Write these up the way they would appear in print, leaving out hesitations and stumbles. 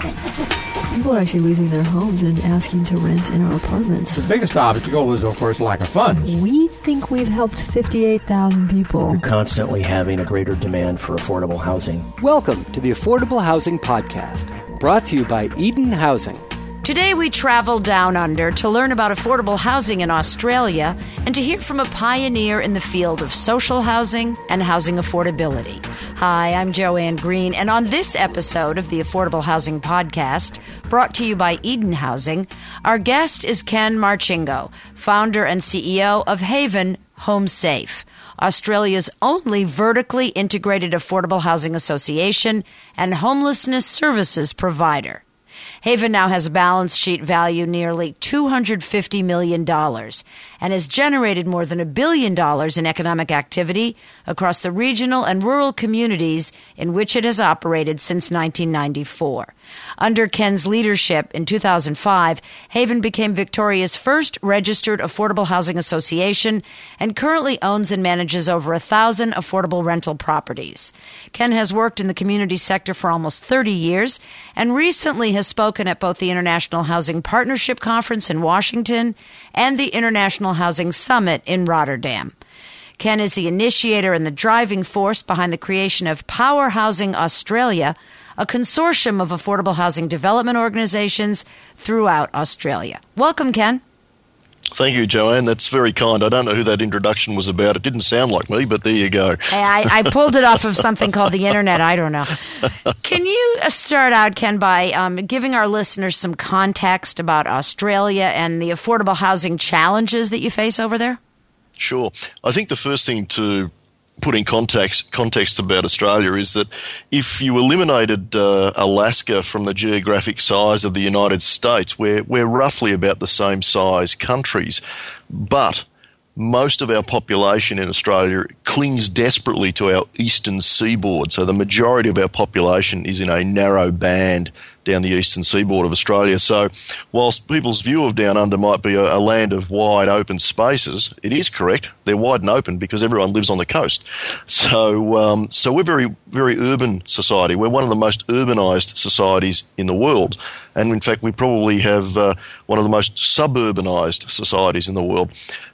People are actually losing their homes and asking to rent in our apartments. The biggest obstacle is, of course, lack of funds. We think we've helped 58,000 people. We're constantly having a greater demand for affordable housing. Welcome to the Affordable Housing Podcast, brought to you by Eden Housing. Today we travel down under to learn about affordable housing in Australia and to hear from a pioneer in the field of social housing and housing affordability. Hi, I'm Joanne Green, and on this episode of the Affordable Housing Podcast, brought to you by Eden Housing, our guest is Ken Marchingo, founder and CEO of Haven Home Safe, Australia's only vertically integrated affordable housing association and homelessness services provider. Haven now has a balance sheet value nearly $250 million and has generated more than $1 billion in economic activity across the regional and rural communities in which it has operated since 1994. Under Ken's leadership in 2005, Haven became Victoria's first registered affordable housing association and currently owns and manages over 1,000 affordable rental properties. Ken has worked in the community sector for almost 30 years and recently has spoken at both the International Housing Partnership Conference in Washington and the International Housing Summit in Rotterdam. Ken is the initiator and the driving force behind the creation of Power Housing Australia, a consortium of affordable housing development organizations throughout Australia. Welcome, Ken. Thank you, Joanne. That's very kind. I don't know who that introduction was about. It didn't sound like me, but there you go. I pulled it off of something called the internet. I don't know. Can you start out, Ken, by giving our listeners some context about Australia and the affordable housing challenges that you face over there? Sure. I think the first thing to put in context about Australia is that if you eliminated Alaska from the geographic size of the United States, we're roughly about the same size countries, but most of our population in Australia clings desperately to our eastern seaboard. So the majority of our population is in a narrow band down the eastern seaboard of Australia. So whilst people's view of Down Under might be a land of wide open spaces, it is correct. They're wide and open because everyone lives on the coast. So we're very, very urban society. We're one of the most urbanised societies in the world. And in fact, we probably have one of the most suburbanised societies in the world.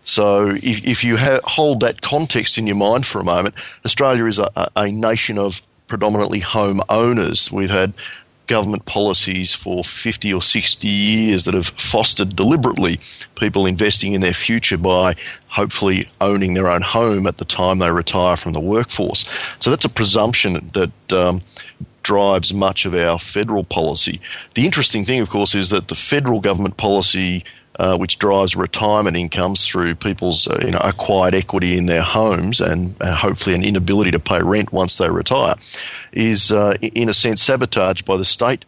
So if you hold that context in your mind for a moment, Australia is a nation of predominantly home owners. We've had government policies for 50 or 60 years that have fostered deliberately people investing in their future by hopefully owning their own home at the time they retire from the workforce. So that's a presumption that drives much of our federal policy. The interesting thing, of course, is that the federal government policy which drives retirement incomes through people's acquired equity in their homes and hopefully an inability to pay rent once they retire, is in a sense sabotaged by the state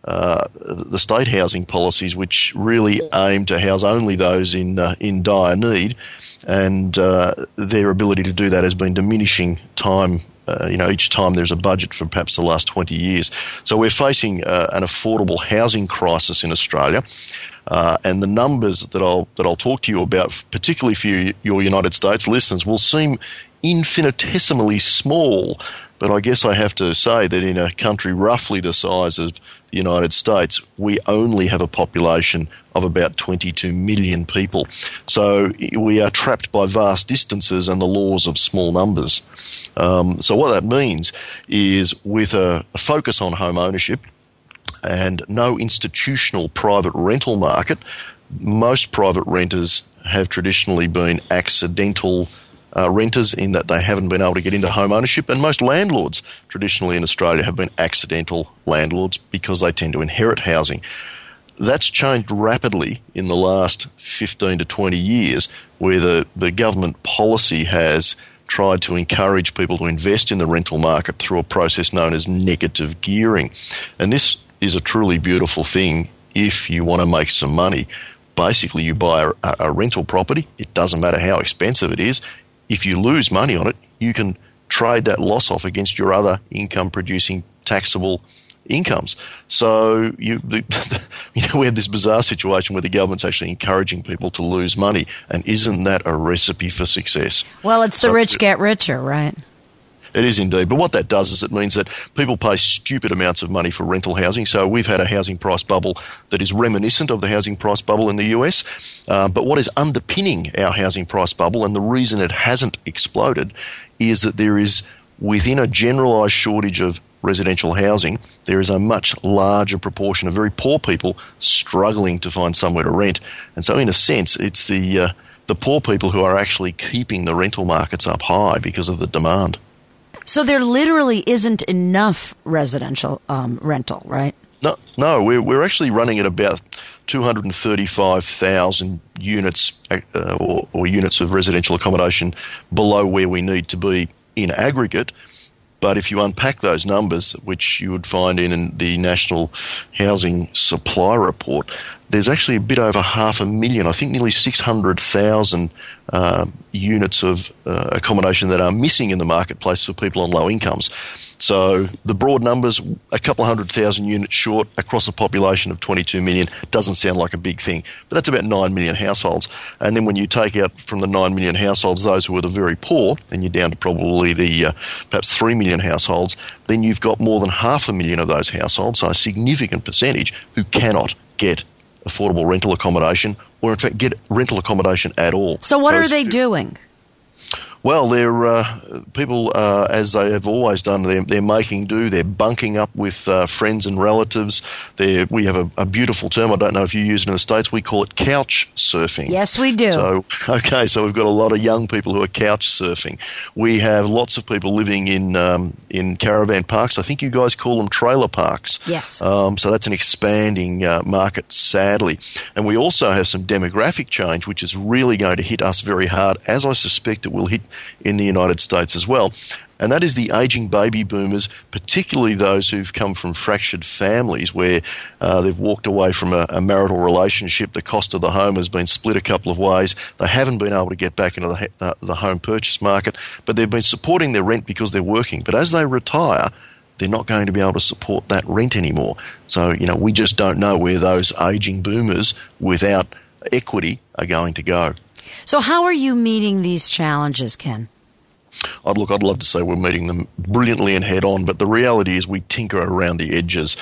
housing policies, which really aim to house only those in dire need, and their ability to do that has been diminishing time. Each time there's a budget for perhaps the last 20 years. So we're facing an affordable housing crisis in Australia. And the numbers that I'll talk to you about, particularly for your United States listeners, will seem infinitesimally small. But I guess I have to say that in a country roughly the size of the United States, we only have a population of about 22 million people. So we are trapped by vast distances and the laws of small numbers. So what that means is with a focus on home ownership and no institutional private rental market, most private renters have traditionally been accidental renters in that they haven't been able to get into home ownership, and most landlords traditionally in Australia have been accidental landlords because they tend to inherit housing. That's changed rapidly in the last 15 to 20 years, where the government policy has tried to encourage people to invest in the rental market through a process known as negative gearing. And this is a truly beautiful thing if you want to make some money. Basically, you buy a rental property. It doesn't matter how expensive it is. If you lose money on it, you can trade that loss off against your other income-producing taxable incomes. So we have this bizarre situation where the government's actually encouraging people to lose money, and isn't that a recipe for success? Well, it's the rich get richer, right? It is indeed. But what that does is it means that people pay stupid amounts of money for rental housing. So we've had a housing price bubble that is reminiscent of the housing price bubble in the US. But what is underpinning our housing price bubble, and the reason it hasn't exploded, is that there is, within a generalised shortage of residential housing, there is a much larger proportion of very poor people struggling to find somewhere to rent. And so in a sense, it's the poor people who are actually keeping the rental markets up high because of the demand. So there literally isn't enough residential rental, right? No, we're actually running at about 235,000 units or units of residential accommodation below where we need to be in aggregate. But if you unpack those numbers, which you would find in the National Housing Supply Report, there's actually a bit over 500,000, I think nearly 600,000 units of accommodation that are missing in the marketplace for people on low incomes. So the broad numbers, a couple of 100,000 units short across a population of 22 million doesn't sound like a big thing, but that's about 9 million households. And then when you take out from the 9 million households those who are the very poor, and you're down to probably the perhaps 3 million households, then you've got more than 500,000 of those households, so a significant percentage, who cannot get affordable rental accommodation, or in fact get rental accommodation at all. So what are they doing? Well, they're people, as they have always done, they're making do. They're bunking up with friends and relatives. We have a beautiful term. I don't know if you use it in the States. We call it couch surfing. Yes, we do. So we've got a lot of young people who are couch surfing. We have lots of people living in caravan parks. I think you guys call them trailer parks. Yes. So that's an expanding market, sadly. And we also have some demographic change, which is really going to hit us very hard, as I suspect it will hit in the United States as well. And that is the ageing baby boomers, particularly those who've come from fractured families where they've walked away from a marital relationship. The cost of the home has been split a couple of ways. They haven't been able to get back into the home purchase market, but they've been supporting their rent because they're working. But as they retire, they're not going to be able to support that rent anymore. So, we just don't know where those ageing boomers without equity are going to go. So how are you meeting these challenges, Ken? I'd love to say we're meeting them brilliantly and head on, but the reality is we tinker around the edges.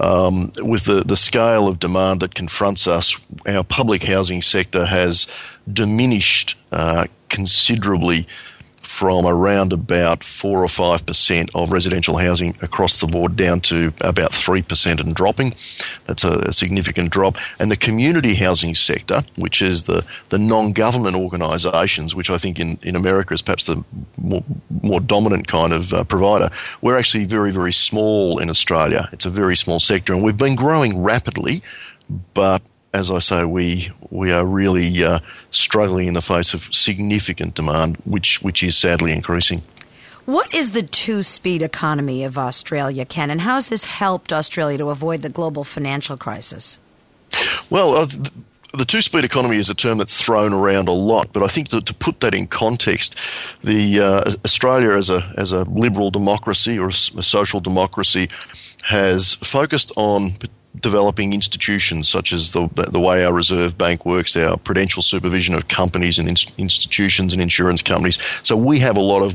With the scale of demand that confronts us, our public housing sector has diminished considerably from around about 4 or 5% of residential housing across the board down to about 3% and dropping. That's a significant drop. And the community housing sector, which is the non-government organisations, which I think in America is perhaps the more dominant kind of provider, we're actually very, very small in Australia. It's a very small sector, and we've been growing rapidly, but as I say, we are really struggling in the face of significant demand, which is sadly increasing. What is the two-speed economy of Australia, Ken, and how has this helped Australia to avoid the global financial crisis? Well, the two-speed economy is a term that's thrown around a lot, but I think that to put that in context, Australia as a liberal democracy or a social democracy has focused on developing institutions such as the way our Reserve Bank works, our prudential supervision of companies and institutions and insurance companies. So we have a lot of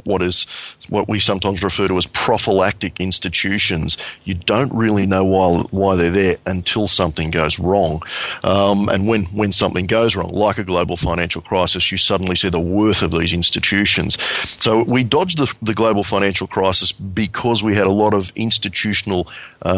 what we sometimes refer to as prophylactic institutions. You don't really know why they're there until something goes wrong. And when something goes wrong, like a global financial crisis, you suddenly see the worth of these institutions. So we dodged the global financial crisis because we had a lot of institutional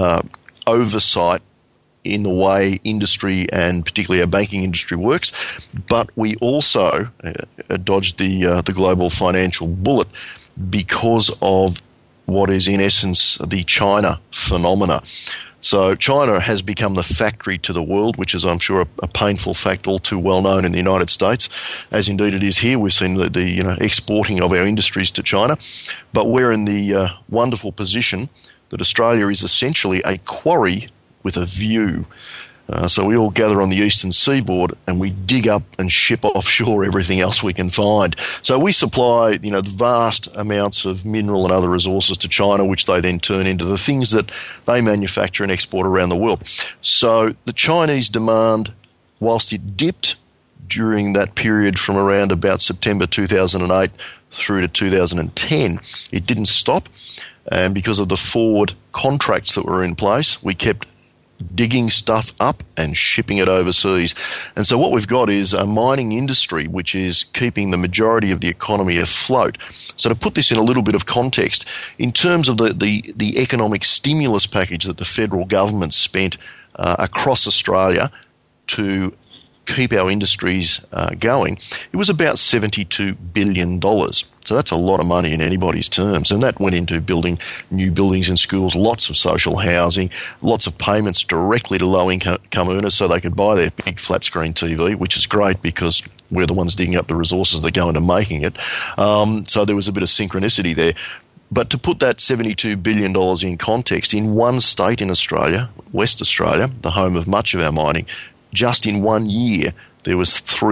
oversight in the way industry and particularly our banking industry works, but we also dodged the global financial bullet because of what is in essence the China phenomena. So China has become the factory to the world, which is, I'm sure, a painful fact all too well known in the United States, as indeed it is here. We've seen the exporting of our industries to China, but we're in the wonderful position that Australia is essentially a quarry with a view. So we all gather on the eastern seaboard and we dig up and ship offshore everything else we can find. So we supply, vast amounts of mineral and other resources to China, which they then turn into the things that they manufacture and export around the world. So the Chinese demand, whilst it dipped during that period from around about September 2008 through to 2010, it didn't stop. And because of the forward contracts that were in place, we kept digging stuff up and shipping it overseas. And so what we've got is a mining industry which is keeping the majority of the economy afloat. So to put this in a little bit of context, in terms of the economic stimulus package that the federal government spent across Australia to keep our industries going, it was about $72 billion. So that's a lot of money in anybody's terms. And that went into building new buildings and schools, lots of social housing, lots of payments directly to low-income earners so they could buy their big flat-screen TV, which is great because we're the ones digging up the resources that go into making it. So there was a bit of synchronicity there. But to put that $72 billion in context, in one state in Australia, West Australia, the home of much of our mining, just in 1 year, there was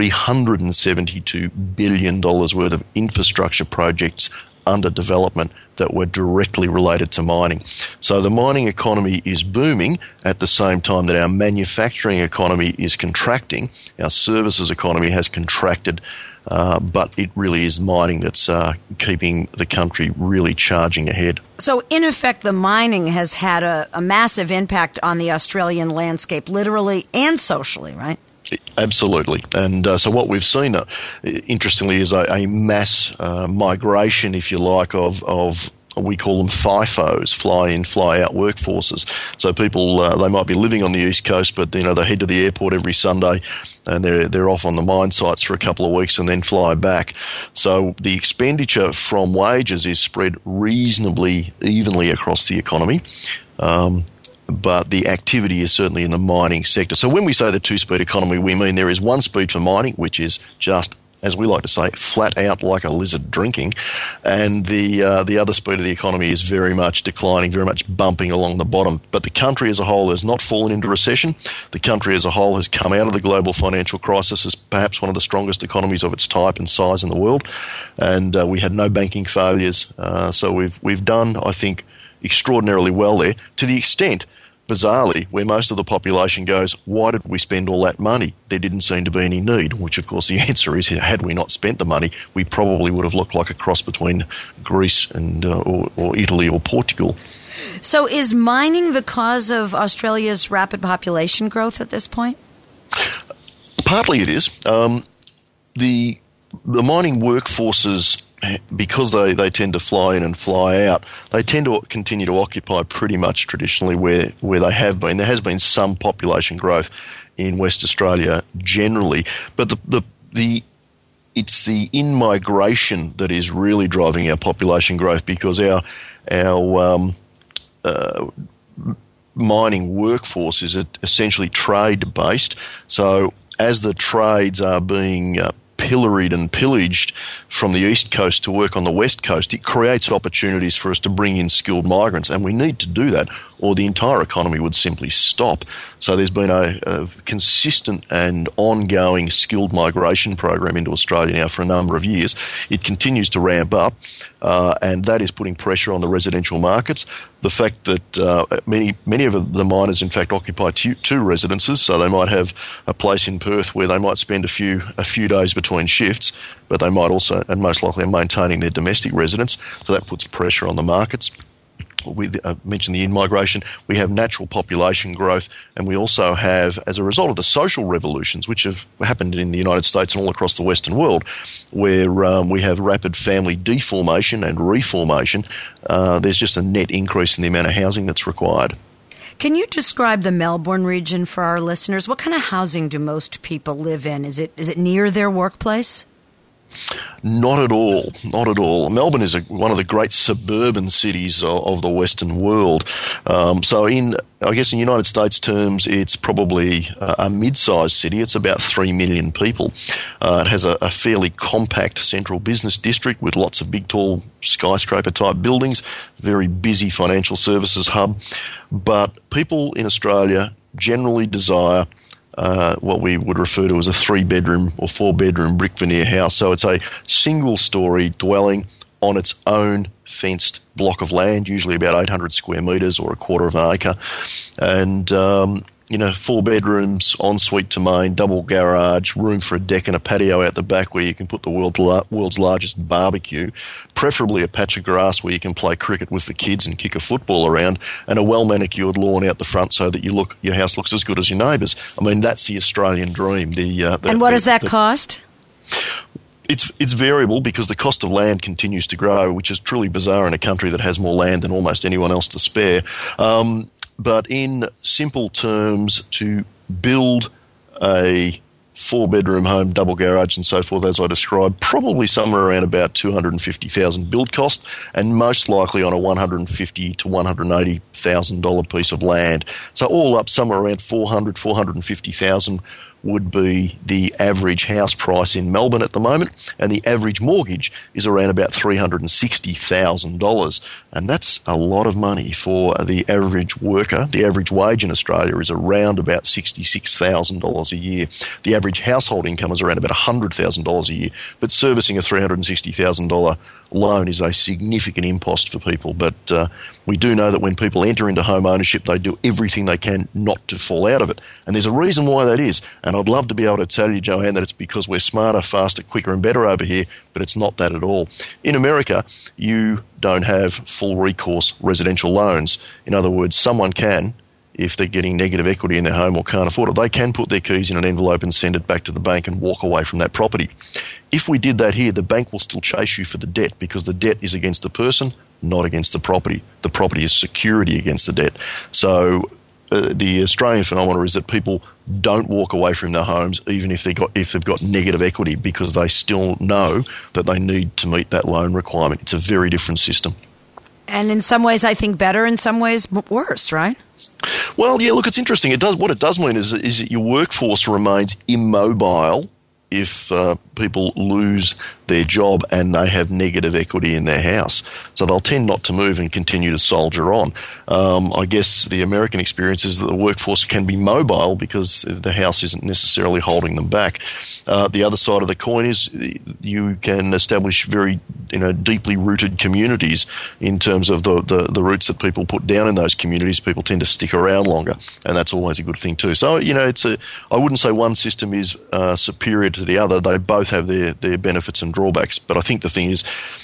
$372 billion worth of infrastructure projects under development that were directly related to mining. So the mining economy is booming at the same time that our manufacturing economy is contracting. Our services economy has contracted, but it really is mining that's keeping the country really charging ahead. So, in effect, the mining has had a massive impact on the Australian landscape, literally and socially, right? Absolutely. And so what we've seen, interestingly, is a mass migration, if you like, of we call them FIFOs, fly-in, fly-out workforces. So people, they might be living on the East Coast, but they head to the airport every Sunday and they're off on the mine sites for a couple of weeks and then fly back. So the expenditure from wages is spread reasonably evenly across the economy. But the activity is certainly in the mining sector. So when we say the two-speed economy, we mean there is one speed for mining, which is just, as we like to say, flat out like a lizard drinking, and the other speed of the economy is very much declining, very much bumping along the bottom. But the country as a whole has not fallen into recession. The country as a whole has come out of the global financial crisis as perhaps one of the strongest economies of its type and size in the world, and we had no banking failures. So we've done, I think, extraordinarily well there, to the extent, bizarrely, where most of the population goes, why did we spend all that money? There didn't seem to be any need, which of course the answer is, had we not spent the money, we probably would have looked like a cross between Greece and or Italy or Portugal. So is mining the cause of Australia's rapid population growth at this point? Partly it is. The mining workforces, because they tend to fly in and fly out, they tend to continue to occupy pretty much traditionally where they have been. There has been some population growth in West Australia generally, but it's the in-migration that is really driving our population growth, because our mining workforce is essentially trade-based. So as the trades are being pilloried and pillaged from the East Coast to work on the West Coast, it creates opportunities for us to bring in skilled migrants, and we need to do that or the entire economy would simply stop. So there's been a consistent and ongoing skilled migration program into Australia now for a number of years. It continues to ramp up, and that is putting pressure on the residential markets. The fact that many of the miners, in fact, occupy two residences, so they might have a place in Perth where they might spend a few days between shifts, but they might also, and most likely, are maintaining their domestic residence. So that puts pressure on the markets. We mentioned the in-migration. We have natural population growth, and we also have, as a result of the social revolutions, which have happened in the United States and all across the Western world, where we have rapid family deformation and reformation, there's just a net increase in the amount of housing that's required. Can you describe the Melbourne region for our listeners? What kind of housing do most people live in? Is it near their workplace? Not at all. Not at all. Melbourne is one of the great suburban cities of the Western world. So in United States terms, it's probably a mid-sized city. It's about 3 million people. It has a fairly compact central business district with lots of big, tall skyscraper-type buildings, very busy financial services hub. But people in Australia generally desire what we would refer to as a 3-bedroom or 4-bedroom brick veneer house. So it's a single-storey dwelling on its own fenced block of land, usually about 800 square metres or a quarter of an acre. And 4 bedrooms, ensuite to main, double garage, room for a deck and a patio out the back where you can put the world's largest barbecue, preferably a patch of grass where you can play cricket with the kids and kick a football around, and a well-manicured lawn out the front so that your house looks as good as your neighbours. I mean, that's the Australian dream. And what does that cost? It's variable because the cost of land continues to grow, which is truly bizarre in a country that has more land than almost anyone else to spare. But in simple terms, to build a 4-bedroom home, double garage and so forth, as I described, probably somewhere around about $250,000 build cost, and most likely on a $150,000 to $180,000 piece of land. So all up, somewhere around $450,000 would be the average house price in Melbourne at the moment, and the average mortgage is around about $360,000, and that's a lot of money for the average worker. The average wage in Australia is around about $66,000 a year. The average household income is around about $100,000 a year, but servicing a $360,000 loan is a significant impost for people. But we do know that when people enter into home ownership, they do everything they can not to fall out of it, and there's a reason why that is. And I'd love to be able to tell you, Joanne, that it's because we're smarter, faster, quicker and better over here, but it's not that at all. In America, you don't have full recourse residential loans. In other words, someone can, if they're getting negative equity in their home or can't afford it, they can put their keys in an envelope and send it back to the bank and walk away from that property. If we did that here, the bank will still chase you for the debt because the debt is against the person, not against the property. The property is security against the debt. So the Australian phenomenon is that people don't walk away from their homes even if they've got negative equity, because they still know that they need to meet that loan requirement. It's a very different system. And in some ways, I think better, in some ways worse, right? Well, yeah, look, it's interesting. What it does mean is that your workforce remains immobile if people lose their job and they have negative equity in their house. So they'll tend not to move and continue to soldier on. I guess the American experience is that the workforce can be mobile because the house isn't necessarily holding them back. The other side of the coin is you can establish very deeply rooted communities in terms of the roots that people put down in those communities. People tend to stick around longer, and that's always a good thing too. So, I wouldn't say one system is superior to the other. They both have their benefits and drawbacks, but I think the thing is,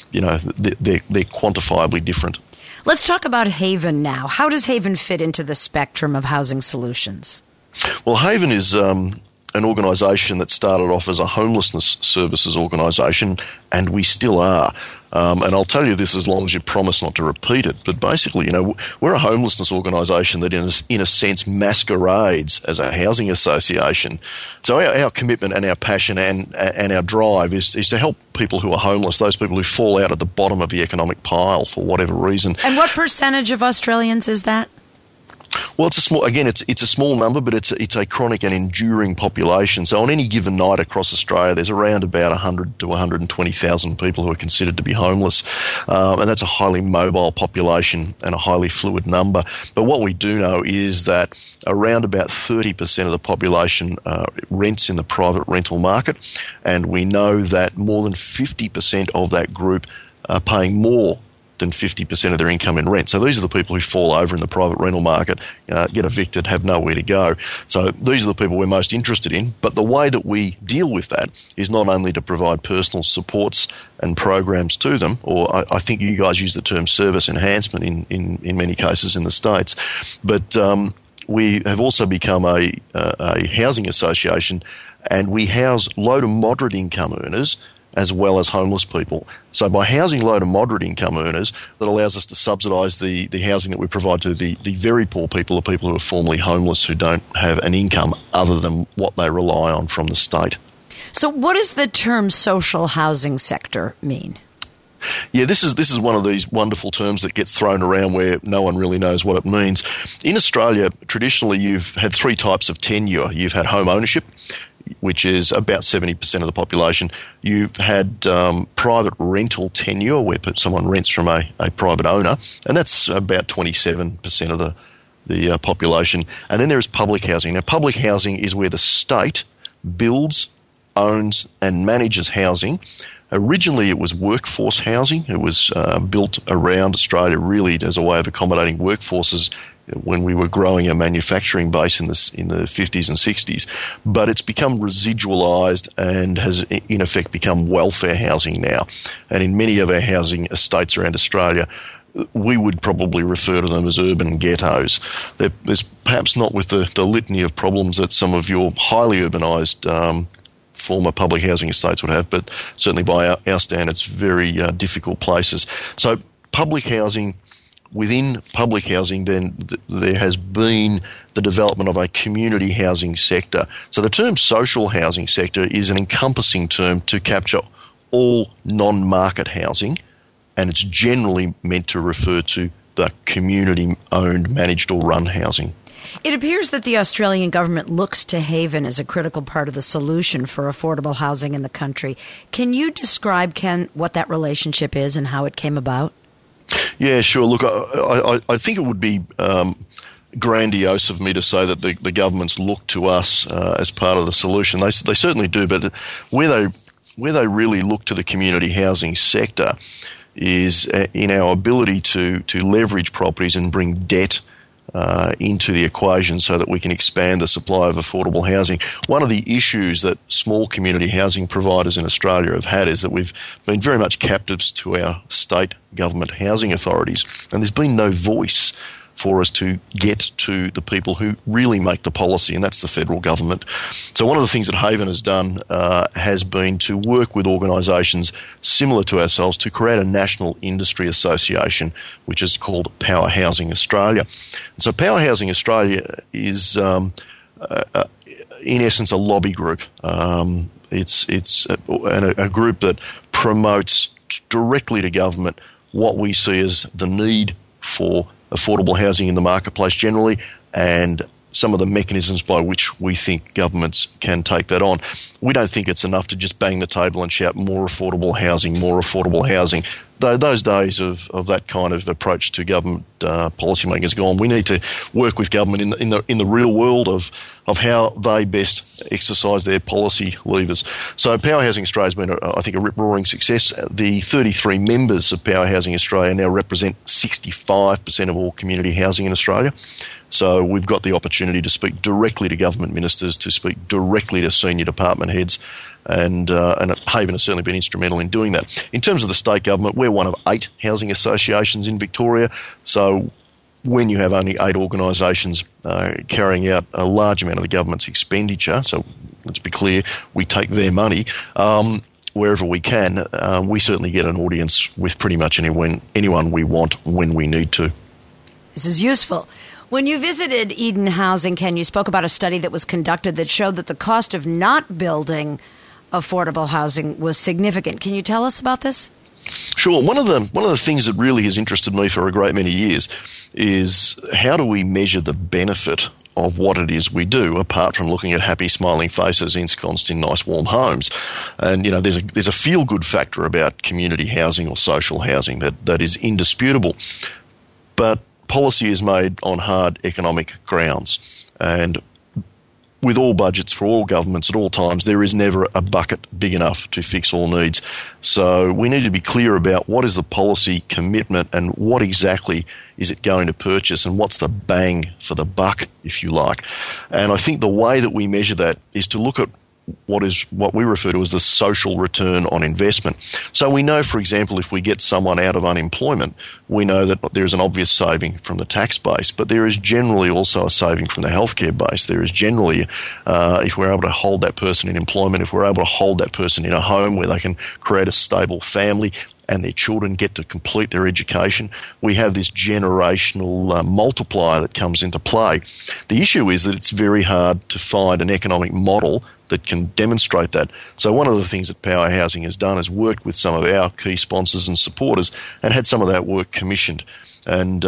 they're quantifiably different. Let's talk about Haven now. How does Haven fit into the spectrum of housing solutions? Well, Haven is an organisation that started off as a homelessness services organisation, and we still are. And I'll tell you this as long as you promise not to repeat it. But basically, we're a homelessness organisation that in a sense masquerades as a housing association. So our commitment and our passion and our drive is to help people who are homeless, those people who fall out at the bottom of the economic pile for whatever reason. And what percentage of Australians is that? Well, it's a small number, but it's a chronic and enduring population. So on any given night across Australia, there's around about 100 to 120,000 people who are considered to be homeless, and that's a highly mobile population and a highly fluid number. But what we do know is that around about 30% of the population rents in the private rental market, and we know that more than 50% of that group are paying more than 50% of their income in rent. So these are the people who fall over in the private rental market, get evicted, have nowhere to go. So these are the people we're most interested in. But the way that we deal with that is not only to provide personal supports and programs to them, or I think you guys use the term service enhancement in many cases in the States, but we have also become a housing association, and we house low to moderate income earners as well as homeless people. So by housing low to moderate income earners, that allows us to subsidise the housing that we provide to the very poor people, the people who are formerly homeless, who don't have an income other than what they rely on from the state. So what does the term social housing sector mean? Yeah, this is one of these wonderful terms that gets thrown around where no one really knows what it means. In Australia, traditionally you've had three types of tenure. You've had home ownership, which is about 70% of the population. You've had private rental tenure, where someone rents from a private owner, and that's about 27% of the population. And then there is public housing. Now, public housing is where the state builds, owns, and manages housing. Originally, it was workforce housing. It was built around Australia really as a way of accommodating workforces when we were growing a manufacturing base in the 50s and 60s, but it's become residualised and has in effect become welfare housing now. And in many of our housing estates around Australia, we would probably refer to them as urban ghettos. There's perhaps not with the litany of problems that some of your highly urbanised former public housing estates would have, but certainly by our standards, very difficult places. So public housing, within public housing, then there has been the development of a community housing sector. So the term social housing sector is an encompassing term to capture all non-market housing, and it's generally meant to refer to the community-owned, managed or run housing. It appears that the Australian government looks to Haven as a critical part of the solution for affordable housing in the country. Can you describe, Ken, what that relationship is and how it came about? Yeah, sure. Look, I think it would be grandiose of me to say that the governments look to us as part of the solution. They certainly do, but where they really look to the community housing sector is in our ability to leverage properties and bring debt into the equation so that we can expand the supply of affordable housing. One of the issues that small community housing providers in Australia have had is that we've been very much captives to our state government housing authorities, and there's been no voice for us to get to the people who really make the policy, and that's the federal government. So one of the things that Haven has done has been to work with organisations similar to ourselves to create a national industry association, which is called Power Housing Australia. So Power Housing Australia is, in essence, a lobby group. It's a group that promotes directly to government what we see as the need for affordable housing in the marketplace generally, and some of the mechanisms by which we think governments can take that on. We don't think it's enough to just bang the table and shout more affordable housing, more affordable housing. Those days of that kind of approach to government policymakers are gone. We need to work with government in the real world of how they best exercise their policy levers. So Power Housing Australia has been, I think, a rip-roaring success. The 33 members of Power Housing Australia now represent 65% of all community housing in Australia. So we've got the opportunity to speak directly to government ministers, to speak directly to senior department heads, and Haven has certainly been instrumental in doing that. In terms of the state government, we're one of 8 housing associations in Victoria. So when you have only 8 organisations carrying out a large amount of the government's expenditure, so let's be clear, we take their money wherever we can, we certainly get an audience with pretty much anyone we want when we need to. This is useful. When you visited Eden Housing, Ken, you spoke about a study that was conducted that showed that the cost of not building affordable housing was significant. Can you tell us about this? Sure. One of the things that really has interested me for a great many years is how do we measure the benefit of what it is we do, apart from looking at happy, smiling faces ensconced in nice, warm homes. And, there's a feel-good factor about community housing or social housing that is indisputable. But policy is made on hard economic grounds. And with all budgets for all governments at all times, there is never a bucket big enough to fix all needs. So we need to be clear about what is the policy commitment and what exactly is it going to purchase and what's the bang for the buck, if you like. And I think the way that we measure that is to look at what we refer to as the social return on investment. So we know, for example, if we get someone out of unemployment, we know that there's an obvious saving from the tax base, but there is generally also a saving from the healthcare base. There is generally, if we're able to hold that person in employment, if we're able to hold that person in a home where they can create a stable family and their children get to complete their education, we have this generational multiplier that comes into play. The issue is that it's very hard to find an economic model that can demonstrate that. So one of the things that Power Housing has done is worked with some of our key sponsors and supporters and had some of that work commissioned. And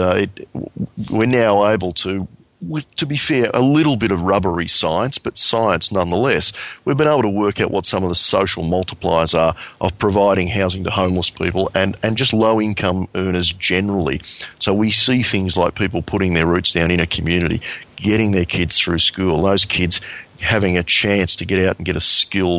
we're now able to be fair, a little bit of rubbery science, but science nonetheless. We've been able to work out what some of the social multipliers are of providing housing to homeless people and just low-income earners generally. So we see things like people putting their roots down in a community, getting their kids through school, those kids having a chance to get out and get a skilled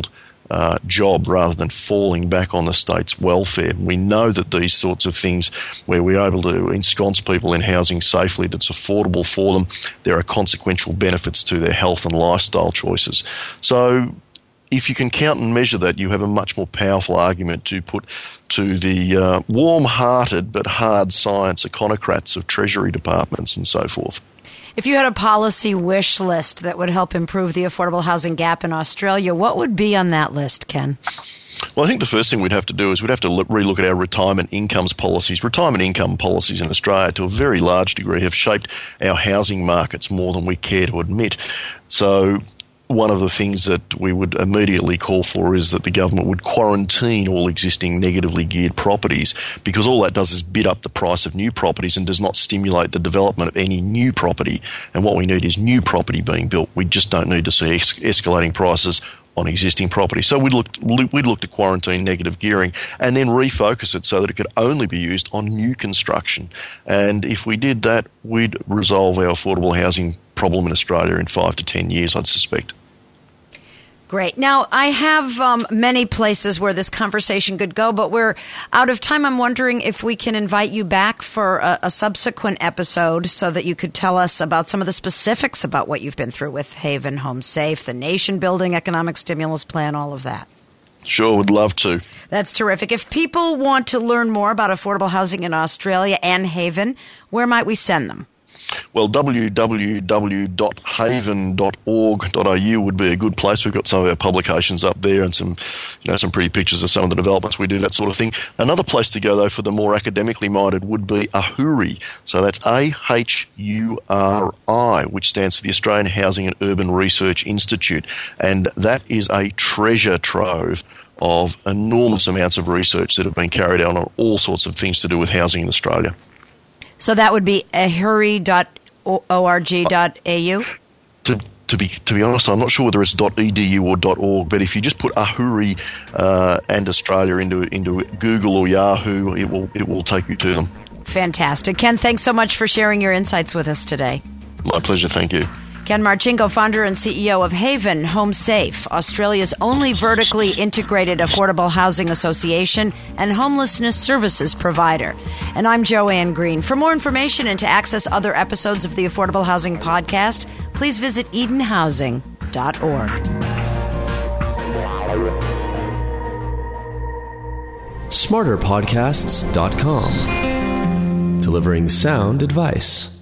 job rather than falling back on the state's welfare. We know that these sorts of things, where we're able to ensconce people in housing safely that's affordable for them, there are consequential benefits to their health and lifestyle choices. So if you can count and measure that, you have a much more powerful argument to put to the warm-hearted but hard science econocrats of Treasury departments and so forth. If you had a policy wish list that would help improve the affordable housing gap in Australia, what would be on that list, Ken? Well, I think the first thing we'd have to do is we'd have to relook at our retirement incomes policies. Retirement income policies in Australia, to a very large degree, have shaped our housing markets more than we care to admit. So one of the things that we would immediately call for is that the government would quarantine all existing negatively geared properties, because all that does is bid up the price of new properties and does not stimulate the development of any new property. And what we need is new property being built. We just don't need to see escalating prices on existing property. So we'd look to quarantine negative gearing and then refocus it so that it could only be used on new construction. And if we did that, we'd resolve our affordable housing problem in Australia in 5 to 10 years, I'd suspect. Great. Now, I have many places where this conversation could go, but we're out of time. I'm wondering if we can invite you back for a subsequent episode so that you could tell us about some of the specifics about what you've been through with Haven Home Safe, the nation-building economic stimulus plan, all of that. Sure, would love to. That's terrific. If people want to learn more about affordable housing in Australia and Haven, where might we send them? Well, www.haven.org.au would be a good place. We've got some of our publications up there and some pretty pictures of some of the developments we do, that sort of thing. Another place to go, though, for the more academically minded would be AHURI. So that's AHURI, which stands for the Australian Housing and Urban Research Institute. And that is a treasure trove of enormous amounts of research that have been carried out on all sorts of things to do with housing in Australia. So that would be ahuri.org.au? To be honest, I'm not sure whether it's .edu or .org, but if you just put AHURI and Australia into Google or Yahoo, it will take you to them. Fantastic. Ken, thanks so much for sharing your insights with us today. My pleasure, thank you. Ken Marchingo, founder and CEO of Haven Home Safe, Australia's only vertically integrated affordable housing association and homelessness services provider. And I'm Joanne Green. For more information and to access other episodes of the Affordable Housing Podcast, please visit EdenHousing.org. SmarterPodcasts.com. Delivering sound advice.